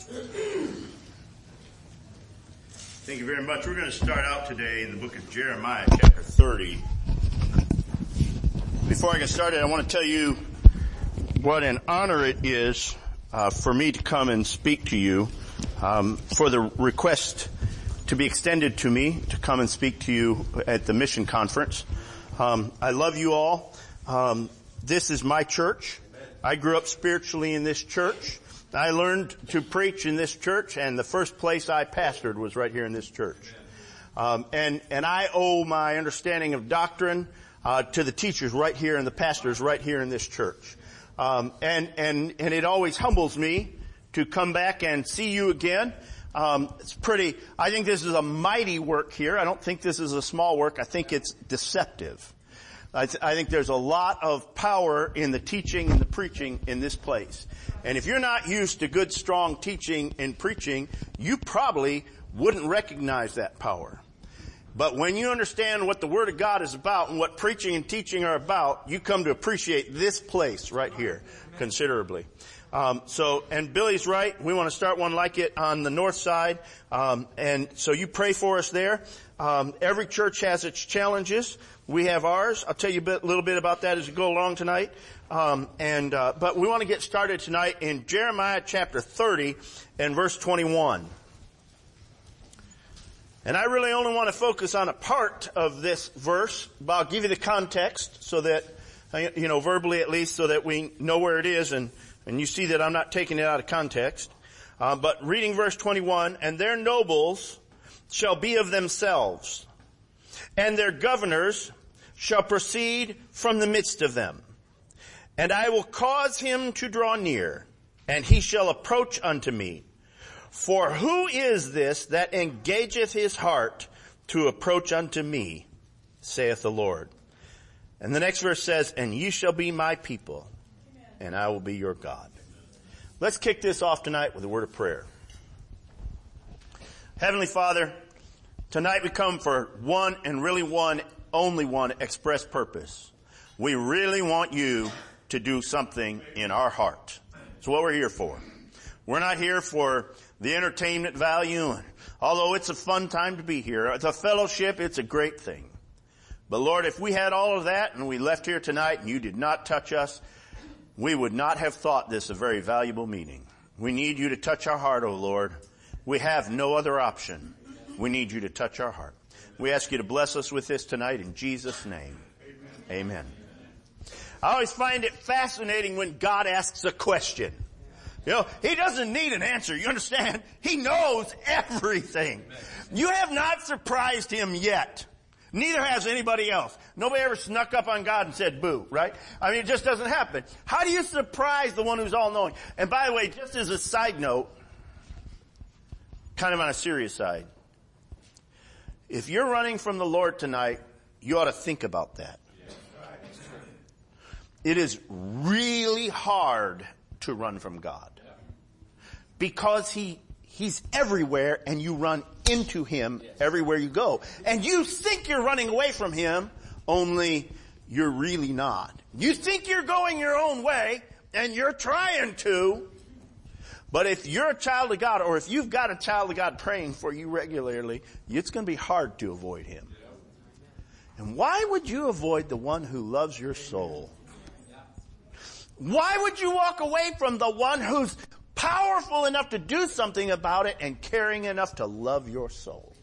Thank you very much. We're going to start out today in the book of Jeremiah, chapter 30. Before I get started, I want to tell you what an honor it is for me to come and speak to you, for the request to be extended to me to come and speak to you at the mission conference. I love you all. This is my church. I grew up spiritually in this church. I learned to preach in this church, and the first place I pastored was right here in this church. And I owe my understanding of doctrine to the teachers right here and the pastors right here in this church. And it always humbles me to come back and see you again. I think this is a mighty work here. I don't think this is a small work. I think it's deceptive. I think there's a lot of power in the teaching and the preaching in this place. And if you're not used to good, strong teaching and preaching, you probably wouldn't recognize that power. But when you understand what the Word of God is about and what preaching and teaching are about, you come to appreciate this place right here considerably. And Billy's right. We want to start one like it on the north side. And so you pray for us there. Every church has its challenges. We have ours. I'll tell you a little bit about that as we go along tonight. But we want to get started tonight in Jeremiah chapter 30 and verse 21. And I really only want to focus on a part of this verse, but I'll give you the context so that, verbally at least, so that we know where it is and you see that I'm not taking it out of context. But reading verse 21, and their nobles shall be of themselves, and their governors shall proceed from the midst of them. And I will cause him to draw near, and he shall approach unto me. For who is this that engageth his heart to approach unto me, saith the Lord. And the next verse says, and ye shall be my people, and I will be your God. Let's kick this off tonight with a word of prayer. Heavenly Father, tonight we come for one and really only one express purpose. We really want you to do something in our heart. That's what we're here for. We're not here for the entertainment value, and although it's a fun time to be here, it's a fellowship, it's a great thing. But Lord, if we had all of that and we left here tonight and you did not touch us, we would not have thought this a very valuable meeting. We need you to touch our heart, O Lord. We have no other option. We need you to touch our heart. We ask you to bless us with this tonight in Jesus' name. Amen. I always find it fascinating when God asks a question. He doesn't need an answer. You understand? He knows everything. You have not surprised him yet. Neither has anybody else. Nobody ever snuck up on God and said boo, right? It just doesn't happen. How do you surprise the one who's all-knowing? And by the way, just as a side note, kind of on a serious side, if you're running from the Lord tonight, you ought to think about that. It is really hard to run from God because He's everywhere and you run into Him everywhere you go. And you think you're running away from Him, only you're really not. You think you're going your own way and you're trying to, but if you're a child of God or if you've got a child of God praying for you regularly, it's going to be hard to avoid Him. And why would you avoid the one who loves your soul? Why would you walk away from the one who's powerful enough to do something about it and caring enough to love your soul?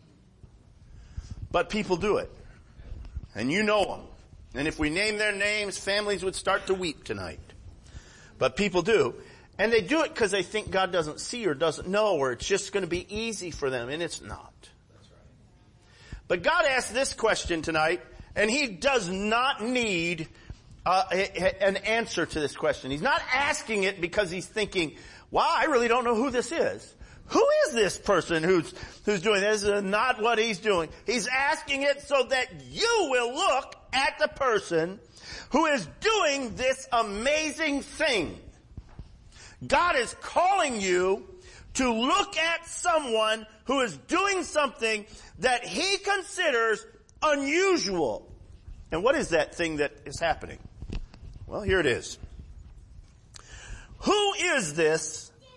But people do it. And you know them. And if we name their names, families would start to weep tonight. But people do. And they do it because they think God doesn't see or doesn't know or it's just going to be easy for them. And it's not. That's right. But God asked this question tonight, and He does not need an answer to this question. He's not asking it because He's thinking, wow, I really don't know who this is. Who is this person who's doing this? This is not what He's doing. He's asking it so that you will look at the person who is doing this amazing thing. God is calling you to look at someone who is doing something that He considers unusual. And what is that thing that is happening? Well, here it is. Who is this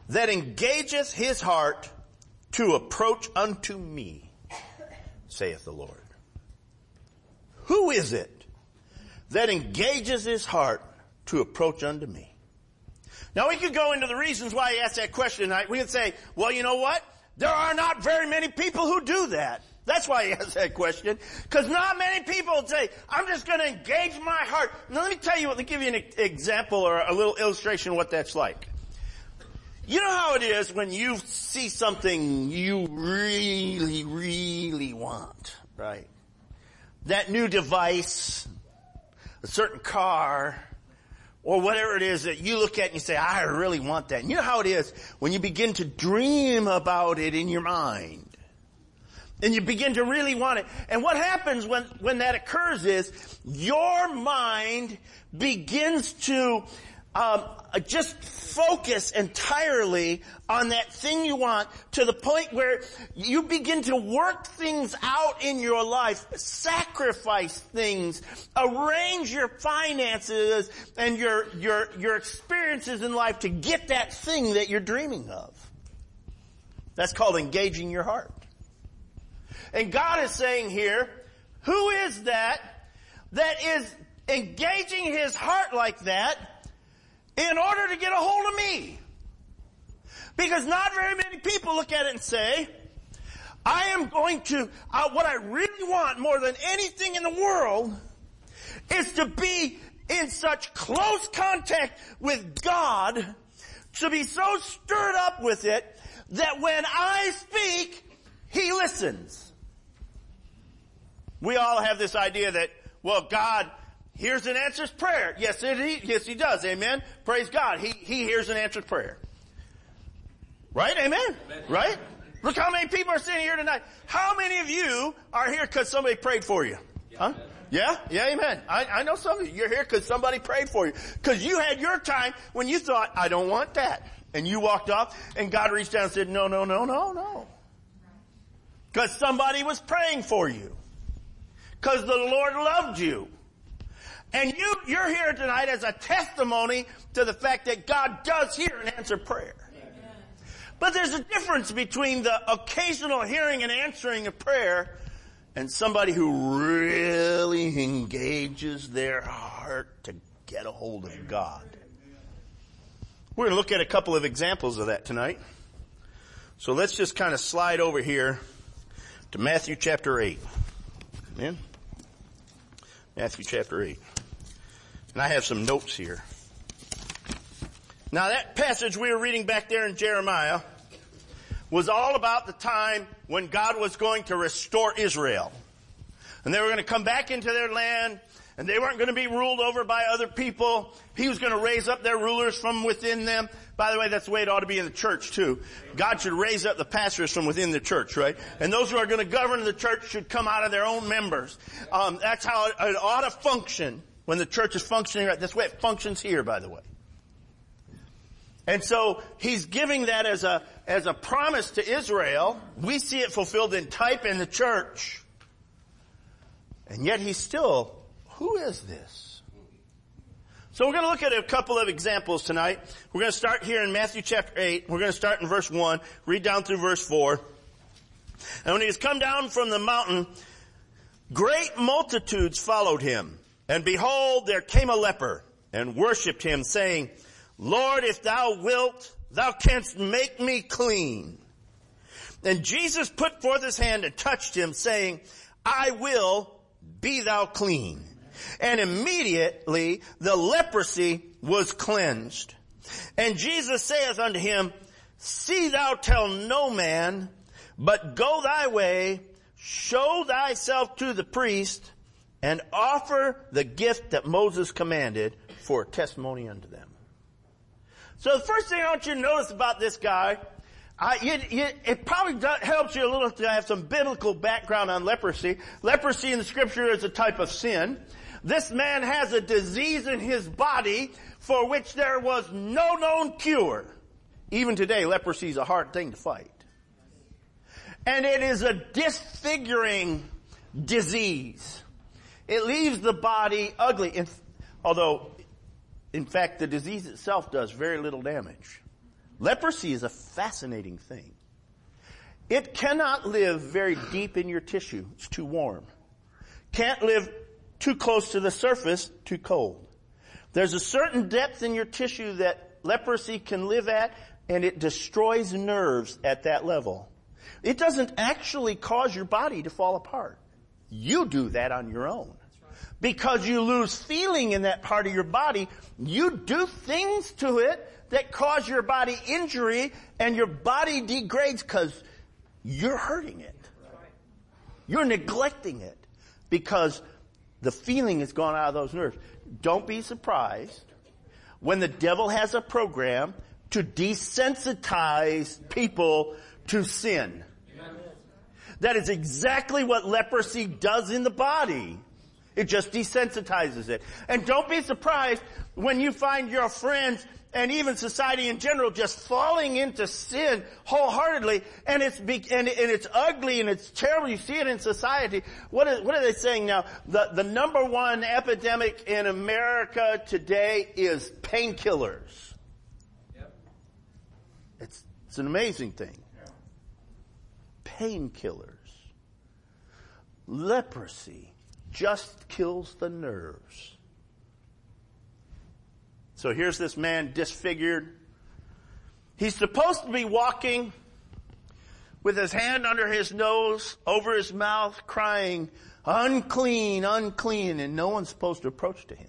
that engageth his heart to approach unto me, saith the Lord. Who is it that engages his heart to approach unto me? Now we could go into the reasons why he asked that question tonight. We could say, well, you know what? There are not very many people who do that. That's why he asked that question. Because not many people would say, I'm just going to engage my heart. Now let me tell you, let me give you an example or a little illustration of what that's like. You know how it is when you see something you really, really want, right? That new device, a certain car, or whatever it is that you look at and you say, I really want that. And you know how it is when you begin to dream about it in your mind. And you begin to really want it. And what happens when that occurs is your mind begins to just focus entirely on that thing you want, to the point where you begin to work things out in your life, sacrifice things, arrange your finances and your experiences in life to get that thing that you're dreaming of. That's called engaging your heart. And God is saying here, who is that is engaging his heart like that in order to get a hold of me? Because not very many people look at it and say, I am going to, what I really want more than anything in the world is to be in such close contact with God, to be so stirred up with it, that when I speak, he listens. We all have this idea that, well, God hears and answers prayer. Yes, he does. Amen. Praise God. He hears and answers prayer. Right? Amen. Amen. Right? Look how many people are sitting here tonight. How many of you are here because somebody prayed for you? Huh? Yeah? Yeah, amen. I know some of you. You're here because somebody prayed for you. Because you had your time when you thought, I don't want that. And you walked off and God reached down and said, no, no, no, no, no. Because somebody was praying for you. Because the Lord loved you. And you're here tonight as a testimony to the fact that God does hear and answer prayer. Amen. But there's a difference between the occasional hearing and answering of prayer and somebody who really engages their heart to get a hold of God. We're going to look at a couple of examples of that tonight. So let's just kind of slide over here to Matthew chapter 8. Amen? Matthew chapter 8. And I have some notes here. Now that passage we were reading back there in Jeremiah was all about the time when God was going to restore Israel. And they were going to come back into their land, and they weren't going to be ruled over by other people. He was going to raise up their rulers from within them. By the way, that's the way it ought to be in the church too. God should raise up the pastors from within the church, right? And those who are going to govern the church should come out of their own members. That's how it ought to function when the church is functioning right. That's the way it functions here, by the way. And so he's giving that as a promise to Israel. We see it fulfilled in type in the church. And yet he's still, who is this? So we're going to look at a couple of examples tonight. We're going to start here in Matthew chapter 8. We're going to start in verse 1, read down through verse 4. And when he has come down from the mountain, great multitudes followed him. And behold, there came a leper and worshipped him, saying, Lord, if thou wilt, thou canst make me clean. And Jesus put forth his hand and touched him, saying, I will, be thou clean. And immediately the leprosy was cleansed. And Jesus saith unto him, See thou tell no man, but go thy way, show thyself to the priest, and offer the gift that Moses commanded for a testimony unto them. So the first thing I want you to notice about this guy, it probably helps you a little to have some biblical background on leprosy. Leprosy in the scripture is a type of sin. This man has a disease in his body for which there was no known cure. Even today, leprosy is a hard thing to fight. And it is a disfiguring disease. It leaves the body ugly, although, in fact, the disease itself does very little damage. Leprosy is a fascinating thing. It cannot live very deep in your tissue. It's too warm. Can't live too close to the surface, too cold. There's a certain depth in your tissue that leprosy can live at, and it destroys nerves at that level. It doesn't actually cause your body to fall apart. You do that on your own. Because you lose feeling in that part of your body, you do things to it that cause your body injury, and your body degrades because you're hurting it. You're neglecting it because the feeling has gone out of those nerves. Don't be surprised when the devil has a program to desensitize people to sin. That is exactly what leprosy does in the body. It just desensitizes it. And don't be surprised when you find your friends and even society in general just falling into sin wholeheartedly, and it's ugly and it's terrible. You see it in society. What are they saying now? The number one epidemic in America today is painkillers. Yep. It's an amazing thing. Painkillers. Leprosy just kills the nerves. So here's this man disfigured. He's supposed to be walking with his hand under his nose, over his mouth, crying, unclean, unclean, and no one's supposed to approach to him.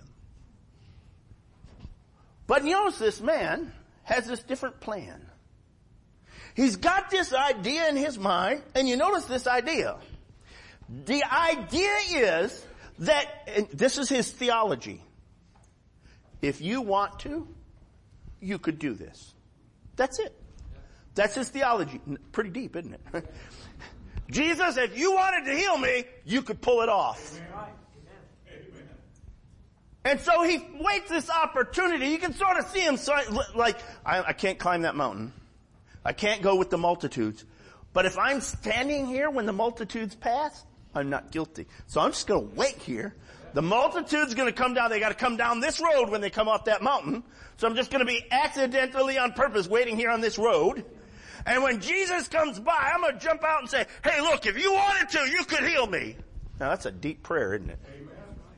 But you notice this man has this different plan. He's got this idea in his mind, and you notice this idea. The idea is that, and this is his theology, if you want to, you could do this. That's it. That's his theology. Pretty deep, isn't it? Jesus, if you wanted to heal me, you could pull it off. And so he waits this opportunity. You can sort of see him like, I can't climb that mountain. I can't go with the multitudes. But if I'm standing here when the multitudes pass, I'm not guilty. So I'm just going to wait here. The multitude's going to come down. They got to come down this road when they come off that mountain. So I'm just going to be accidentally on purpose waiting here on this road. And when Jesus comes by, I'm going to jump out and say, hey, look, if you wanted to, you could heal me. Now that's a deep prayer, isn't it? Amen.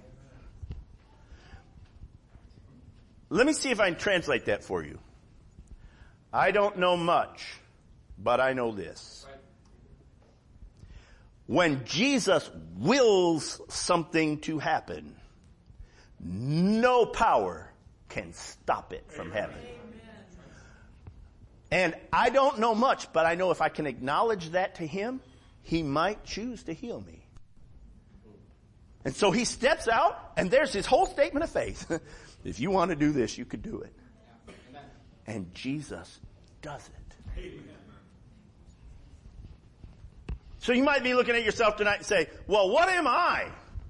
Let me see if I can translate that for you. I don't know much, but I know this. When Jesus wills something to happen, no power can stop it from happening. And I don't know much, but I know if I can acknowledge that to him, he might choose to heal me. And so he steps out, and there's his whole statement of faith. If you want to do this, you could do it. And Jesus does it. So you might be looking at yourself tonight and say, well, what am I?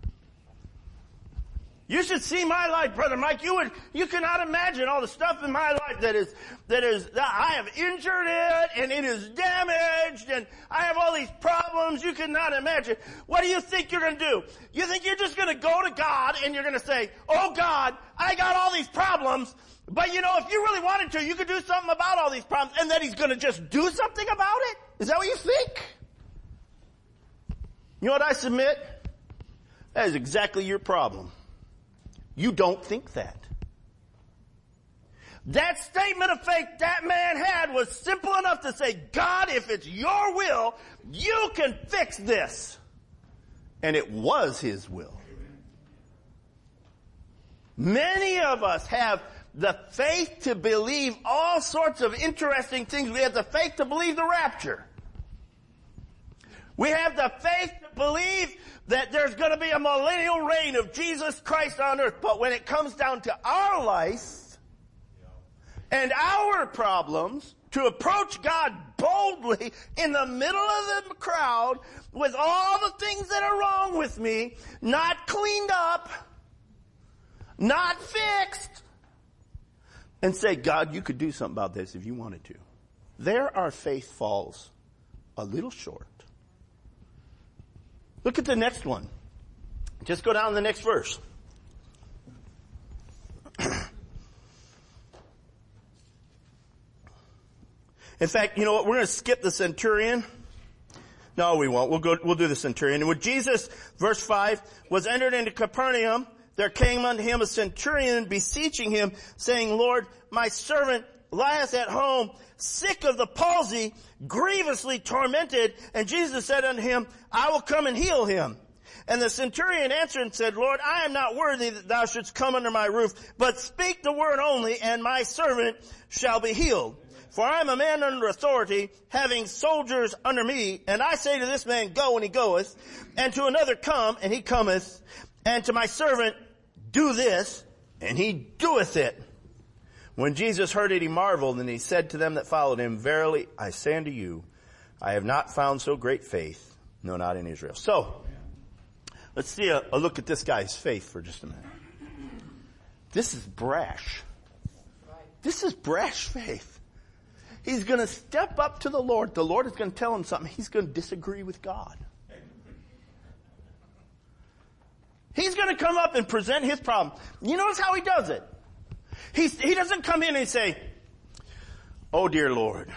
You should see my life, Brother Mike. You cannot imagine all the stuff in my life that I have injured it, and it is damaged, and I have all these problems. You cannot imagine. What do you think you're going to do? You think you're just going to go to God and you're going to say, oh God, I got all these problems, but you know, if you really wanted to, you could do something about all these problems, and then he's going to just do something about it? Is that what you think? You know what I submit? That is exactly your problem. You don't think that. That statement of faith that man had was simple enough to say, God, if it's your will, you can fix this. And it was his will. Many of us have the faith to believe all sorts of interesting things. We have the faith to believe the rapture. We have the faith to believe that there's going to be a millennial reign of Jesus Christ on earth. But when it comes down to our life and our problems, to approach God boldly in the middle of the crowd with all the things that are wrong with me, not cleaned up, not fixed, and say, God, you could do something about this if you wanted to. There our faith falls a little short. Look at the next one. Just go down to the next verse. In fact, you know what? We're going to skip the centurion. No, we won't. We'll do the centurion. And when Jesus, verse 5, was entered into Capernaum, there came unto him a centurion beseeching him, saying, Lord, my servant lieth at home, sick of the palsy, grievously tormented. And Jesus said unto him, I will come and heal him. And the centurion answered and said, Lord, I am not worthy that thou shouldst come under my roof, but speak the word only, and my servant shall be healed. For I am a man under authority, having soldiers under me, and I say to this man, go, and he goeth, and to another, come, and he cometh, and to my servant, do this, and he doeth it. When Jesus heard it, he marveled, and he said to them that followed him, verily, I say unto you, I have not found so great faith, no, not in Israel. So, let's see a look at this guy's faith for just a minute. This is brash. This is brash faith. He's going to step up to the Lord. The Lord is going to tell him something. He's going to disagree with God. He's going to come up and present his problem. You notice how he does it. He doesn't come in and say, oh dear Lord,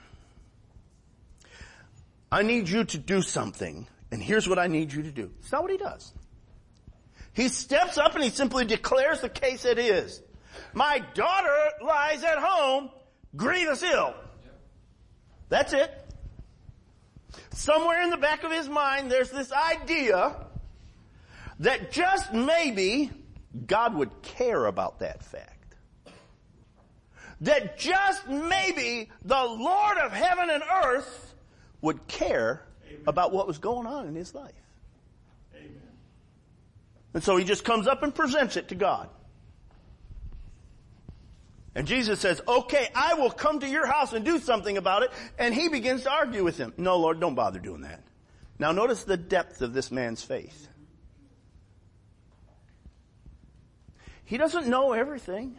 I need you to do something, and here's what I need you to do. It's not what he does. He steps up and he simply declares the case it is. My daughter lies at home, grievous ill. That's it. Somewhere in the back of his mind, there's this idea that just maybe God would care about that fact. That just maybe the Lord of heaven and earth would care about what was going on in his life. Amen. And so he just comes up and presents it to God. And Jesus says, okay, I will come to your house and do something about it. And he begins to argue with him. No, Lord, don't bother doing that. Now notice the depth of this man's faith. He doesn't know everything.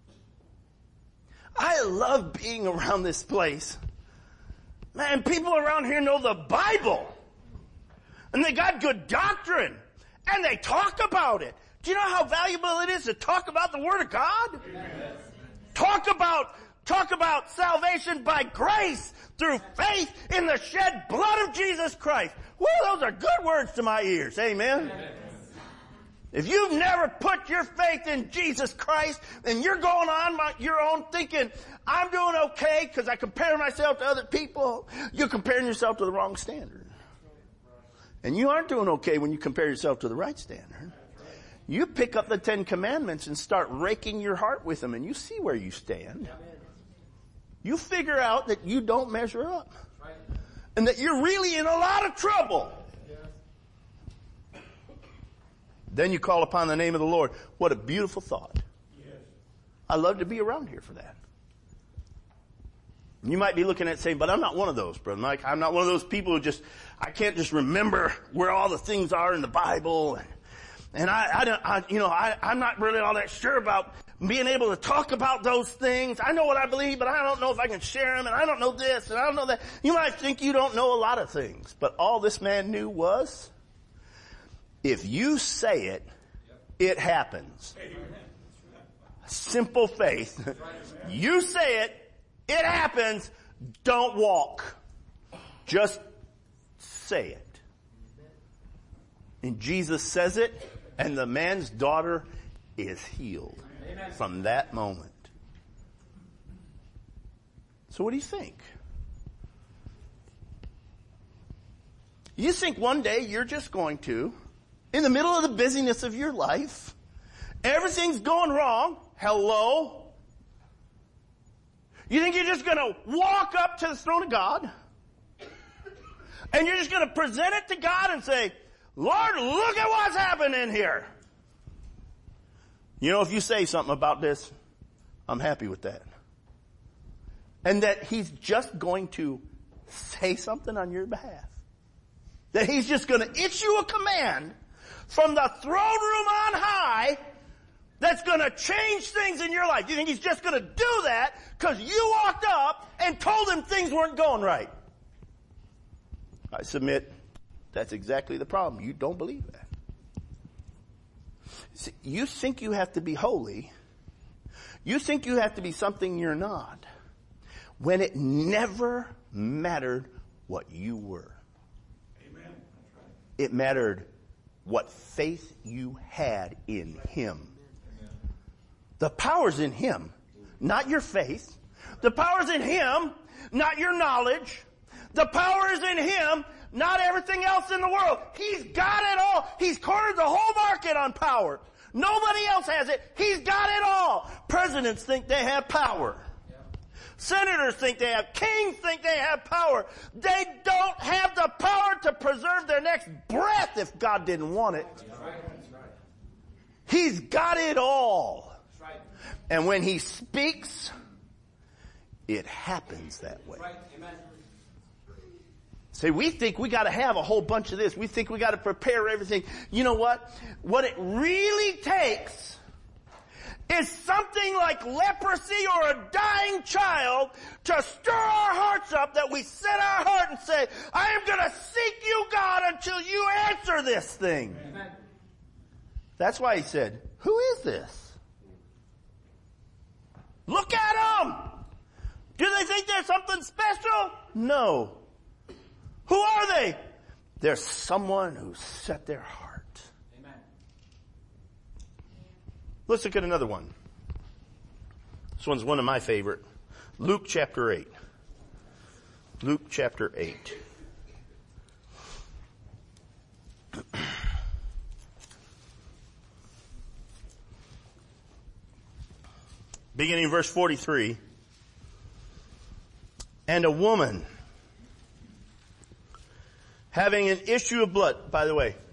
I love being around this place. Man, people around here know the Bible. And they got good doctrine. And they talk about it. Do you know how valuable it is to talk about the Word of God? Amen. Talk about salvation by grace through faith in the shed blood of Jesus Christ. Well, those are good words to my ears. Amen. Amen. If you've never put your faith in Jesus Christ and you're going on your own thinking, I'm doing okay because I compare myself to other people, you're comparing yourself to the wrong standard. And you aren't doing okay when you compare yourself to the right standard. You pick up the 10 Commandments and start raking your heart with them, and you see where you stand. You figure out that you don't measure up. And that you're really in a lot of trouble. Then you call upon the name of the Lord. What a beautiful thought. I love to be around here for that. You might be looking at it saying, but I'm not one of those, Brother Mike. I'm not one of those people who I can't just remember where all the things are in the Bible. And I'm not really all that sure about being able to talk about those things. I know what I believe, but I don't know if I can share them, and I don't know this, and I don't know that. You might think you don't know a lot of things, but all this man knew was, if you say it, it happens. Simple faith. You say it, it happens. Don't walk. Just say it. And Jesus says it, and the man's daughter is healed. Amen. From that moment. So what do you think? You think one day you're just going to, in the middle of the busyness of your life, everything's going wrong. Hello? You think you're just going to walk up to the throne of God, and you're just going to present it to God and say, Lord, look at what's happening here. You know, if you say something about this, I'm happy with that. And that he's just going to say something on your behalf. That he's just going to issue a command from the throne room on high that's going to change things in your life. You think he's just going to do that because you walked up and told him things weren't going right? I submit that's exactly the problem. You don't believe that. See, you think you have to be holy. You think you have to be something you're not. when it never mattered what you were. Amen. It mattered what faith you had in Him. The power's in Him, not your faith. The power's in Him, not your knowledge. The power is in Him, not everything else in the world. He's got it all. He's cornered the whole market on power. Nobody else has it. He's got it all. Presidents think they have power. Senators think they have. Kings think they have power. They don't have the power to preserve their next breath if God didn't want it. He's got it all. And when He speaks, it happens that way. See, we think we got to have a whole bunch of this. We think we got to prepare everything. You know what? What it really takes is something like leprosy or a dying child to stir our hearts up, that we set our heart and say, I am going to seek you, God, until you answer this thing. Amen. That's why He said, who is this? Look at them. Do they think they're something special? No. Who are they? They're someone who set their heart. Amen. Let's look at another one. This one's one of my favorite. Luke chapter 8. Luke chapter 8. Beginning in verse 43. And a woman having an issue of blood. By the way,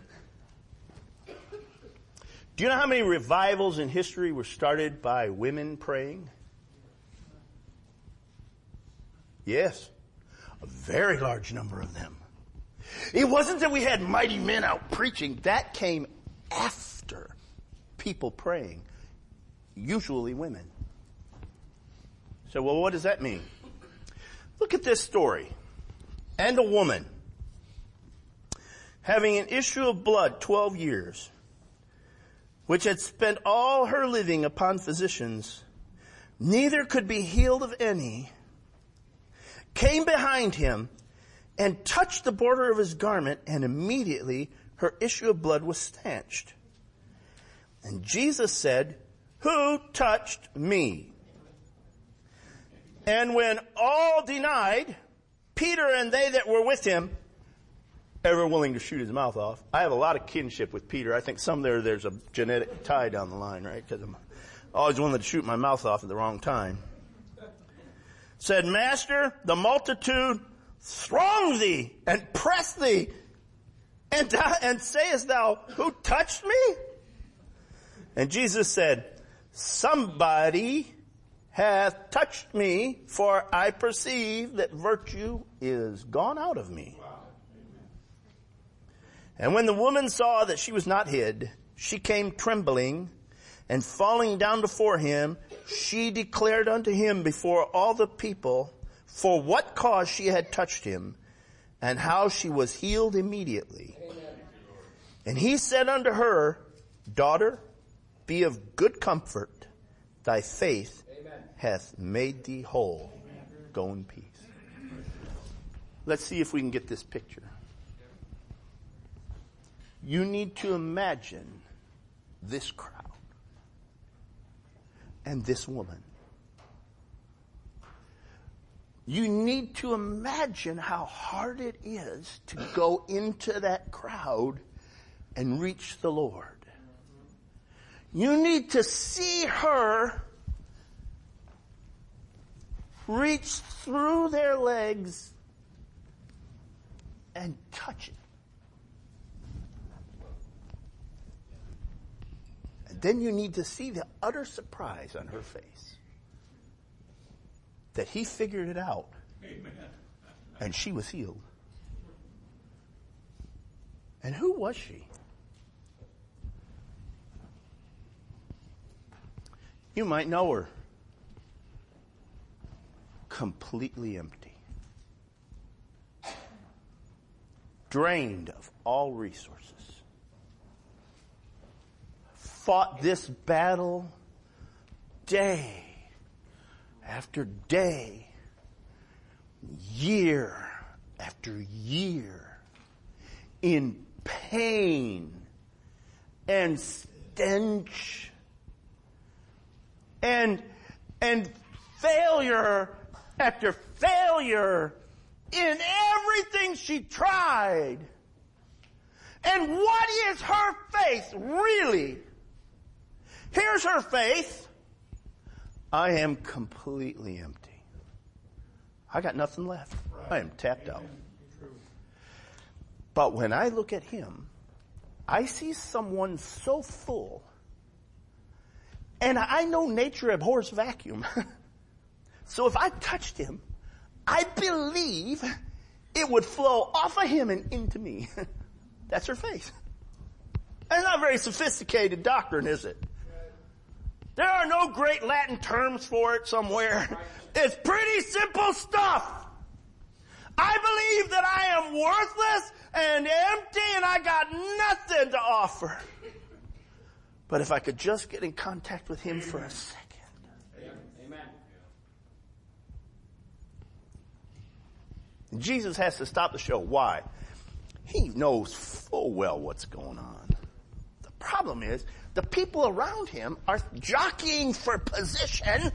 do you know how many revivals in history were started by women praying? Yes, a very large number of them. It wasn't that we had mighty men out preaching. That came after people praying, usually women. So, well, what does that mean? Look at this story. And a woman having an issue of blood 12 years, which had spent all her living upon physicians, neither could be healed of any, came behind Him and touched the border of His garment, and immediately her issue of blood was stanched. And Jesus said, who touched me? And when all denied, Peter and they that were with him, ever willing to shoot his mouth off. I have a lot of kinship with Peter. I think there's a genetic tie down the line, right? Because I'm always willing to shoot my mouth off at the wrong time. Said, Master, the multitude throng thee and press thee, and sayest thou, who touched me? And Jesus said, somebody hath touched me, for I perceive that virtue is gone out of me. And when the woman saw that she was not hid, she came trembling, and falling down before Him, she declared unto Him before all the people for what cause she had touched Him, and how she was healed immediately. Amen. And He said unto her, Daughter, be of good comfort, thy faith hath made thee whole. Go in peace. Let's see if we can get this picture. You need to imagine this crowd and this woman. You need to imagine how hard it is to go into that crowd and reach the Lord. You need to see her reach through their legs and touch it. And then you need to see the utter surprise on her face that He figured it out. Amen. And she was healed. And who was she? You might know her. Completely empty. Drained of all resources. Fought this battle day after day year after year in pain and stench and failure after failure in everything she tried. And what is her faith really? Here's her faith. I am completely empty. I got nothing left. I am tapped out. But when I look at him, I see someone so full. And I know nature abhors vacuum. So if I touched him, I believe it would flow off of him and into me. That's her faith. That's not very sophisticated doctrine, is it? There are no great Latin terms for it somewhere. It's pretty simple stuff. I believe that I am worthless and empty and I got nothing to offer. But if I could just get in contact with him for a second. Amen. Jesus has to stop the show. Why? He knows full well what's going on. The problem is, the people around him are jockeying for position,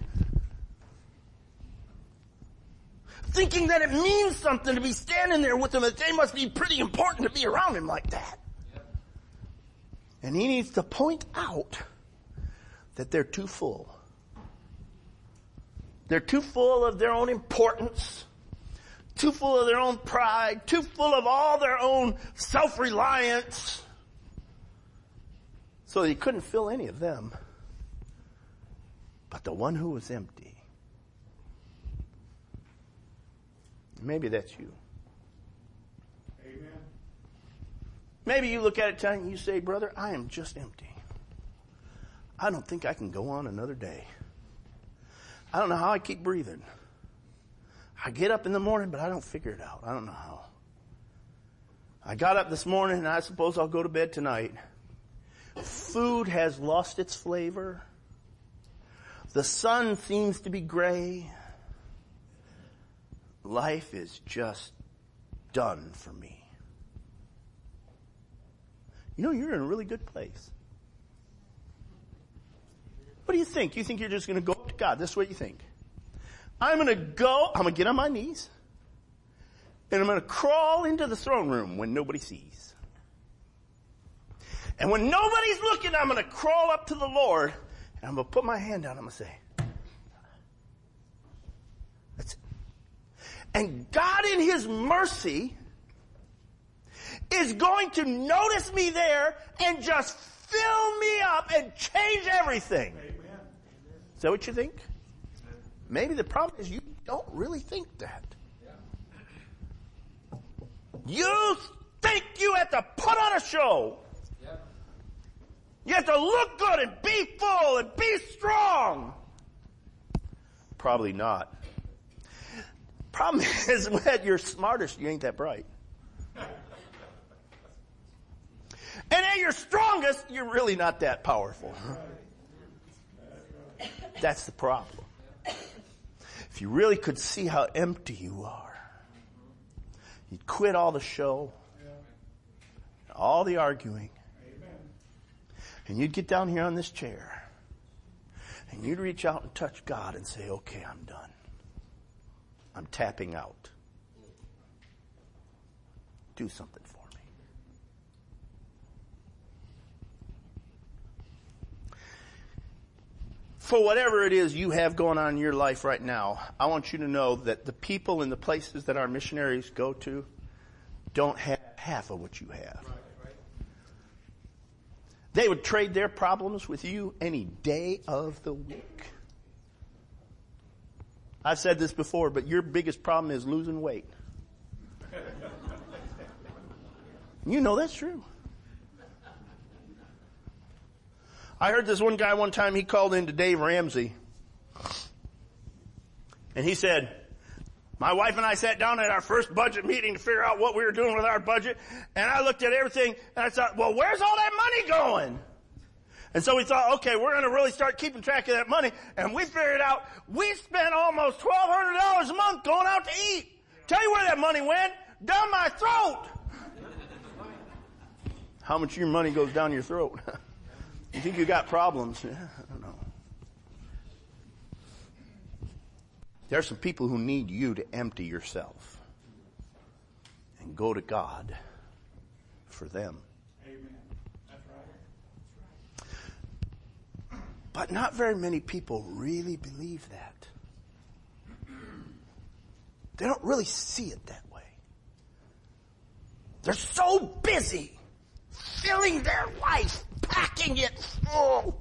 thinking that it means something to be standing there with him, that they must be pretty important to be around him like that. Yep. And he needs to point out that they're too full. They're too full of their own importance, too full of their own pride, too full of all their own self-reliance. So he couldn't fill any of them. But the one who was empty, maybe that's you. Amen. Maybe you look at it tonight and you say, brother, I am just empty. I don't think I can go on another day. I don't know how I keep breathing. I get up in the morning, but I don't figure it out. I don't know how. I got up this morning and I suppose I'll go to bed tonight. Food has lost its flavor. The sun seems to be gray. Life is just done for me. You know, you're in a really good place. What do you think? You think you're just going to go up to God? This is what you think. I'm going to get on my knees, and I'm going to crawl into the throne room when nobody sees. And when nobody's looking, I'm going to crawl up to the Lord, and I'm going to put my hand down, I'm going to say, that's it. And God in His mercy is going to notice me there and just fill me up and change everything. Amen. Is that what you think? Maybe the problem is you don't really think that. You think you have to put on a show. You have to look good and be full and be strong. Probably not. Problem is, when you're smartest, you ain't that bright. And at your strongest, you're really not that powerful. That's the problem. If you really could see how empty you are, you'd quit all the show, all the arguing, and you'd get down here on this chair, and you'd reach out and touch God and say, okay, I'm done. I'm tapping out. Do something for me. For whatever it is you have going on in your life right now, I want you to know that the people in the places that our missionaries go to don't have half of what you have. Right. They would trade their problems with you any day of the week. I've said this before, but your biggest problem is losing weight. You know that's true. I heard this one guy one time, he called into Dave Ramsey. And he said, my wife and I sat down at our first budget meeting to figure out what we were doing with our budget. And I looked at everything and I thought, well, where's all that money going? And so we thought, okay, we're going to really start keeping track of that money. And we figured out we spent almost $1,200 a month going out to eat. Tell you where that money went? Down my throat. How much of your money goes down your throat? You think you got problems? Yeah, I don't know. There are some people who need you to empty yourself and go to God for them. Amen. That's right. But not very many people really believe that. They don't really see it that way. They're so busy filling their life, packing it full.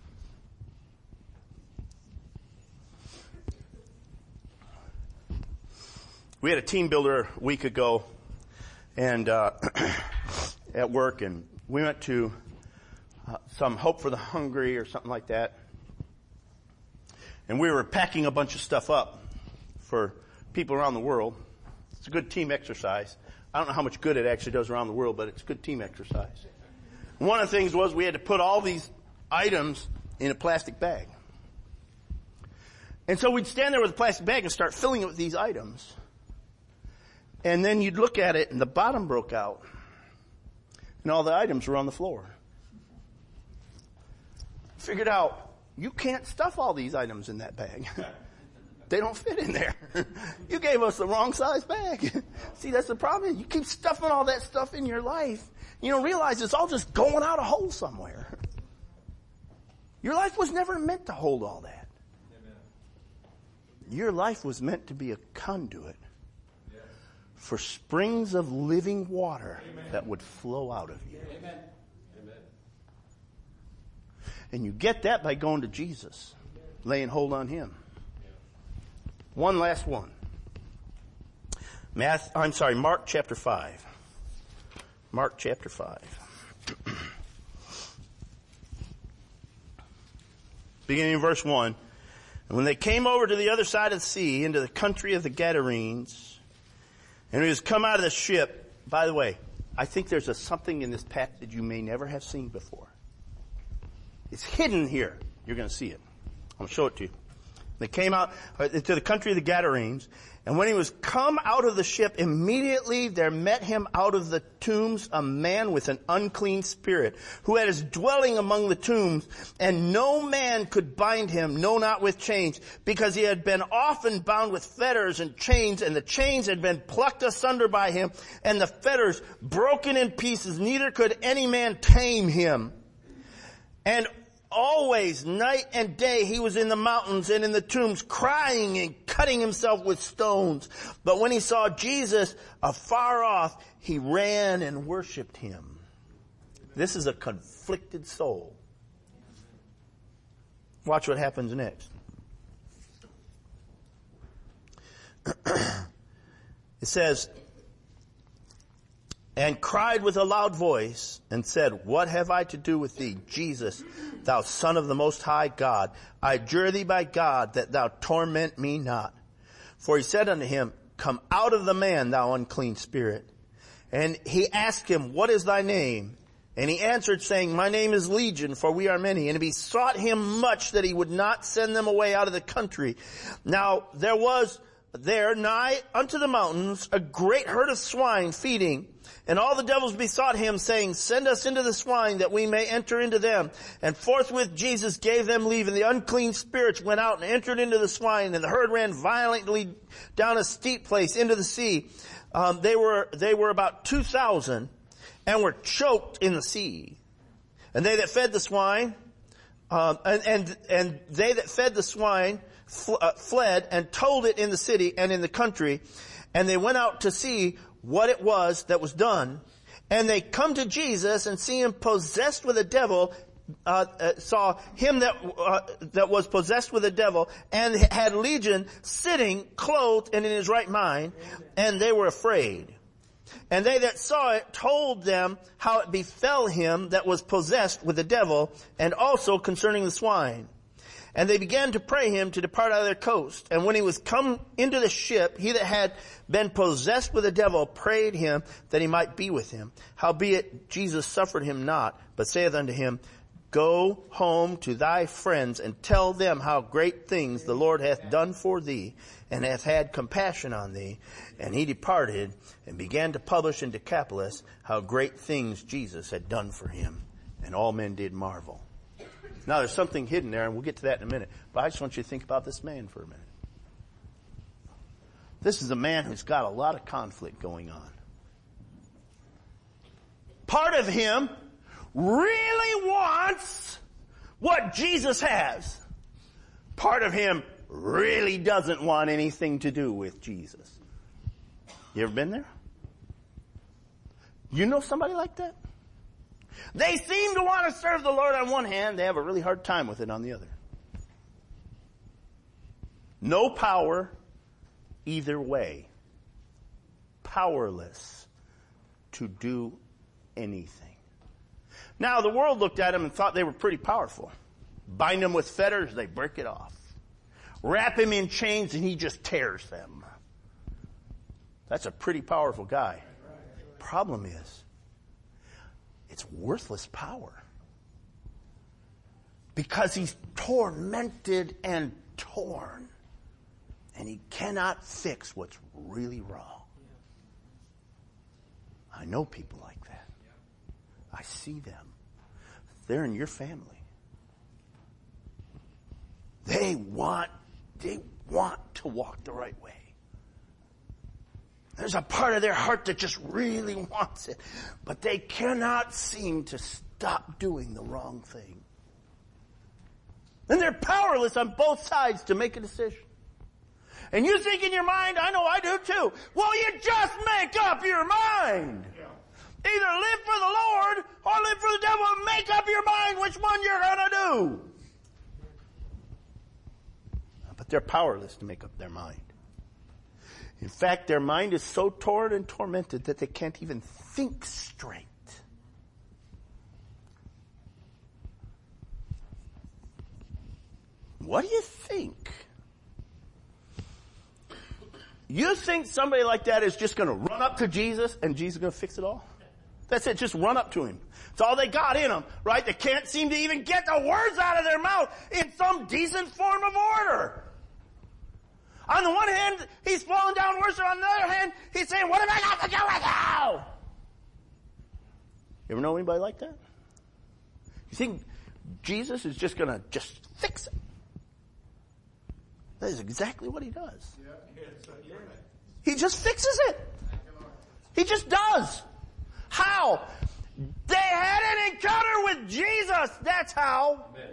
We had a team builder a week ago and at work, and we went to some Hope for the Hungry or something like that. And we were packing a bunch of stuff up for people around the world. It's a good team exercise. I don't know how much good it actually does around the world, but it's good team exercise. And one of the things was we had to put all these items in a plastic bag. And so we'd stand there with a plastic bag and start filling it with these items. And then you'd look at it and the bottom broke out. And all the items were on the floor. Figured out, you can't stuff all these items in that bag. They don't fit in there. You gave us the wrong size bag. See, that's the problem. You keep stuffing all that stuff in your life. You don't realize it's all just going out a hole somewhere. Your life was never meant to hold all that. Amen. Your life was meant to be a conduit for springs of living water that would flow out of you. Amen. And you get that by going to Jesus, laying hold on Him. One last one. Mark chapter 5. Mark chapter 5. Beginning in verse 1. And when they came over to the other side of the sea, into the country of the Gadarenes, and he was come out of the ship. By the way, I think there's something in this passage you may never have seen before. It's hidden here. You're going to see it. I'm going to show it to you. They came out to the country of the Gadarenes, and when he was come out of the ship, immediately there met him out of the tombs a man with an unclean spirit, who had his dwelling among the tombs, and no man could bind him, no, not with chains, because he had been often bound with fetters and chains, and the chains had been plucked asunder by him, and the fetters broken in pieces, neither could any man tame him. And always, night and day, he was in the mountains and in the tombs, crying and cutting himself with stones. But when he saw Jesus afar off, he ran and worshipped him. This is a conflicted soul. Watch what happens next. It says, and cried with a loud voice and said, what have I to do with thee, Jesus, thou Son of the Most High God? I adjure thee by God that thou torment me not. For he said unto him, come out of the man, thou unclean spirit. And he asked him, what is thy name? And he answered, saying, my name is Legion, for we are many. And he besought him much that he would not send them away out of the country. Now there was there nigh unto the mountains a great herd of swine feeding. And all the devils besought him, saying, send us into the swine, that we may enter into them. And forthwith Jesus gave them leave, and the unclean spirits went out and entered into the swine, and the herd ran violently down a steep place into the sea. They were about 2,000, and were choked in the sea. And they that fed the swine, and they that fed the swine fled and told it in the city and in the country. And they went out to see what it was that was done. And they come to Jesus and see him possessed with a devil, saw him that was possessed with a devil, and had Legion sitting clothed and in his right mind, and they were afraid. And they that saw it told them how it befell him that was possessed with the devil, and also concerning the swine. And they began to pray him to depart out of their coast. And when he was come into the ship, he that had been possessed with the devil prayed him that he might be with him. Howbeit Jesus suffered him not, but saith unto him, Go home to thy friends and tell them how great things the Lord hath done for thee, and hath had compassion on thee. And he departed and began to publish in Decapolis how great things Jesus had done for him. And all men did marvel. Now there's something hidden there, and we'll get to that in a minute. But I just want you to think about this man for a minute. This is a man who's got a lot of conflict going on. Part of him really wants what Jesus has. Part of him really doesn't want anything to do with Jesus. You ever been there? You know somebody like that? They seem to want to serve the Lord on one hand. They have a really hard time with it on the other. No power either way. Powerless to do anything. Now, the world looked at him and thought they were pretty powerful. Bind him with fetters, they break it off. Wrap him in chains, and he just tears them. That's a pretty powerful guy. Problem is, it's worthless power. Because he's tormented and torn. And he cannot fix what's really wrong. I know people like that. I see them. They're in your family. They want to walk the right way. There's a part of their heart that just really wants it, but they cannot seem to stop doing the wrong thing. And they're powerless on both sides to make a decision. And you think in your mind, I know I do too. Well, you just make up your mind. Either live for the Lord or live for the devil, and make up your mind which one you're going to do. But they're powerless to make up their mind. In fact, their mind is so torn and tormented that they can't even think straight. What do you think? You think somebody like that is just going to run up to Jesus and Jesus is going to fix it all? That's it. Just run up to him. It's all they got in them, right? They can't seem to even get the words out of their mouth in some decent form of order. On the one hand, he's falling down worship. On the other hand, he's saying, what have I got to do with you? You ever know anybody like that? You think Jesus is just going to just fix it? That is exactly what he does. He just fixes it. He just does. How? They had an encounter with Jesus. That's how. Amen.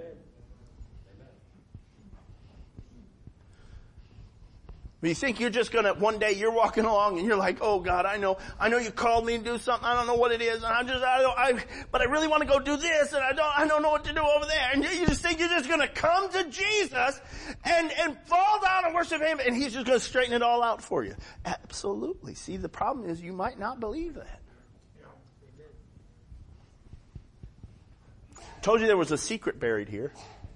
You think you're just gonna, one day you're walking along and you're like, oh God, I know you called me to do something, I don't know what it is, and but I really want to go do this, and I don't know what to do over there. And you just think you're just gonna come to Jesus and fall down and worship him, and he's just gonna straighten it all out for you. Absolutely. See, the problem is you might not believe that. Told you there was a secret buried here.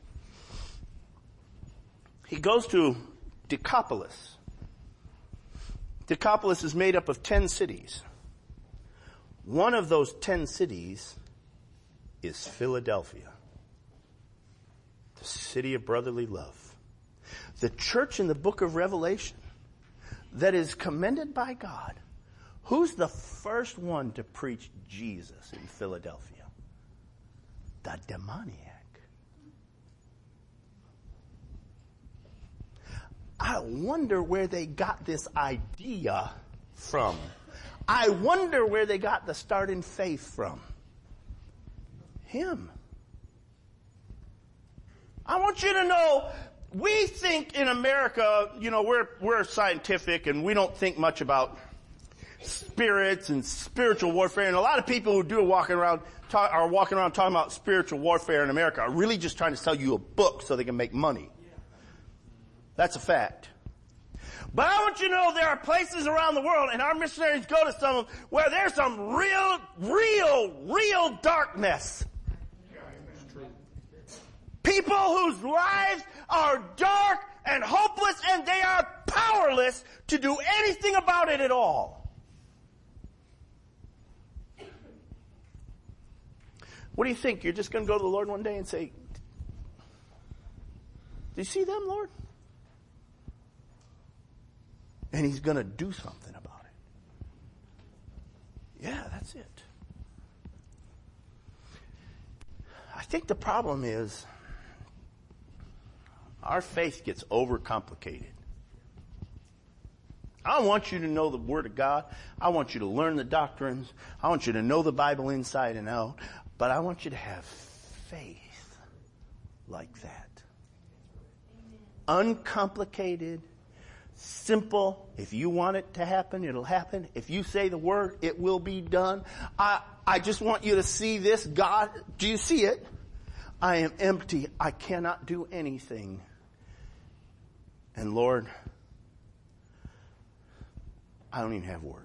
He goes to Decapolis. Decapolis is made up of 10 cities. One of those 10 cities is Philadelphia, the city of brotherly love. The church in the book of Revelation that is commended by God. Who's the first one to preach Jesus in Philadelphia? The demoniac. I wonder where they got this idea from. I wonder where they got the start in faith from. Him. I want you to know, we think in America, we're scientific and we don't think much about spirits and spiritual warfare. And a lot of people who are walking around talking about spiritual warfare in America are really just trying to sell you a book so they can make money. That's a fact. But I want you to know there are places around the world, and our missionaries go to some of them, where there's some real darkness. People whose lives are dark and hopeless, and they are powerless to do anything about it at all. What do you think? You're just going to go to the Lord one day and say, do you see them, Lord? And he's going to do something about it. Yeah, that's it. I think the problem is our faith gets overcomplicated. I want you to know the Word of God. I want you to learn the doctrines. I want you to know the Bible inside and out. But I want you to have faith like that. Uncomplicated, simple. If you want it to happen, it'll happen. If you say the word, it will be done. I just want you to see this. God, do you see it? I am empty. I cannot do anything. And Lord, I don't even have words.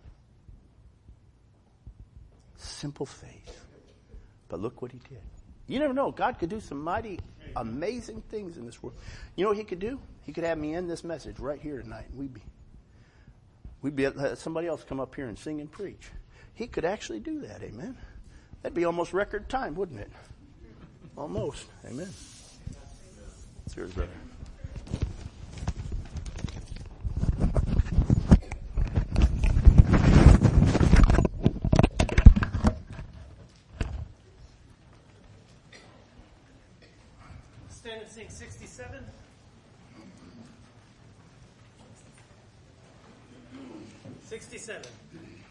Simple faith. But look what he did. You never know. God could do some mighty, amazing things in this world. You know what he could do? He could have me end this message right here tonight. We'd be let somebody else come up here and sing and preach. He could actually do that. Amen. That'd be almost record time, wouldn't it? Almost. Amen. It's yours, brother. Stand and sing 67. 67.